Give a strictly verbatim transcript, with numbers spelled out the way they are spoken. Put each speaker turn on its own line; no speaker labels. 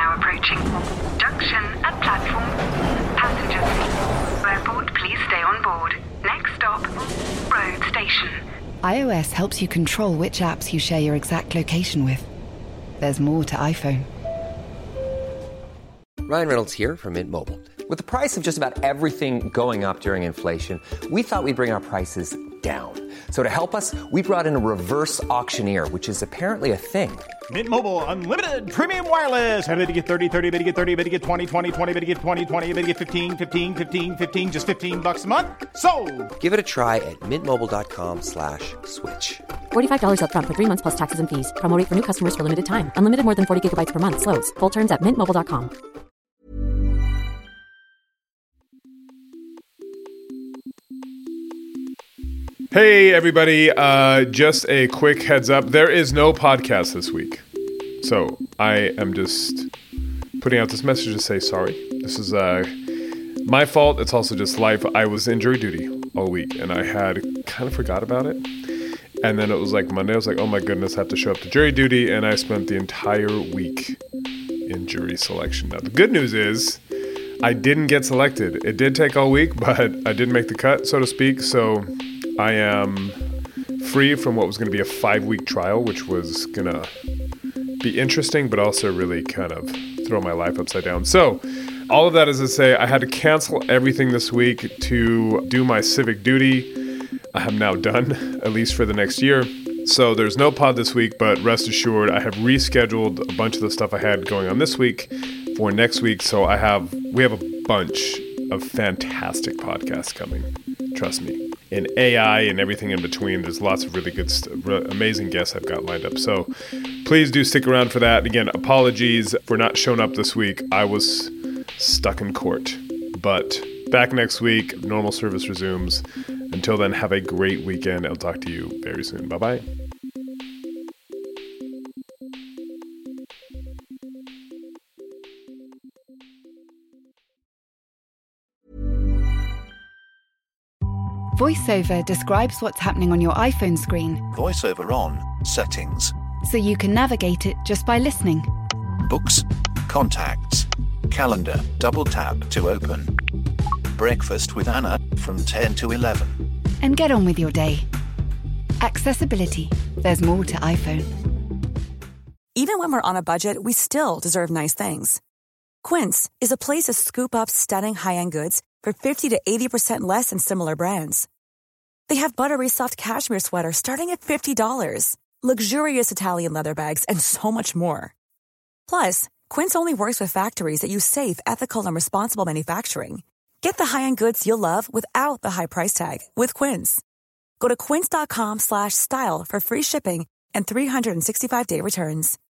now approaching. Junction at platform. Passengers. Airport, please stay on board. Next stop, road station.
iOS helps you control which apps you share your exact location with. There's more to iPhone.
Ryan Reynolds here from Mint Mobile. With the price of just about everything going up during inflation, we thought we'd bring our prices down. So to help us, we brought in a reverse auctioneer, which is apparently a thing.
Mint Mobile Unlimited Premium Wireless. How to get thirty, thirty, how to get thirty, how to get twenty, twenty, twenty, how to get twenty, twenty, how to get fifteen, fifteen, fifteen, fifteen, just fifteen bucks a month? Sold!
Give it a try at mintmobile.com slash switch.
forty-five dollars up front for three months plus taxes and fees. Promo rate for new customers for limited time. Unlimited more than forty gigabytes per month. Slows full terms at mint mobile dot com.
Hey everybody, uh, just a quick heads up. There is no podcast this week. So I am just putting out this message to say sorry. This is uh, my fault. It's also just life. I was in jury duty all week and I had kind of forgot about it. And then it was like Monday. I was like, oh my goodness, I have to show up to jury duty. And I spent the entire week in jury selection. Now the good news is I didn't get selected. It did take all week, but I didn't make the cut, so to speak. So I am free from what was going to be a five-week trial, which was going to be interesting, but also really kind of throw my life upside down. So all of that is to say I had to cancel everything this week to do my civic duty. I have now done, at least for the next year. So there's no pod this week, but rest assured I have rescheduled a bunch of the stuff I had going on this week for next week. So I have we have a bunch of fantastic podcasts coming. Trust me. In A I and everything in between, there's lots of really good, st- amazing guests I've got lined up. So please do stick around for that. Again, apologies for not showing up this week. I was stuck in court. But back next week, normal service resumes. Until then, have a great weekend. I'll talk to you very soon. Bye-bye.
VoiceOver describes what's happening on your iPhone screen,
VoiceOver on, settings,
so you can navigate it just by listening.
books, contacts, calendar, double tap to open. Breakfast with Anna from ten to eleven.
And get on with your day. Accessibility. There's more to iPhone.
Even when we're on a budget, we still deserve nice things. Quince is a place to scoop up stunning high-end goods for fifty to eighty percent less than similar brands. They have buttery soft cashmere sweaters starting at fifty dollars, luxurious Italian leather bags, and so much more. Plus, Quince only works with factories that use safe, ethical, and responsible manufacturing. Get the high-end goods you'll love without the high price tag with Quince. Go to quince.com slash style for free shipping and three sixty-five day returns.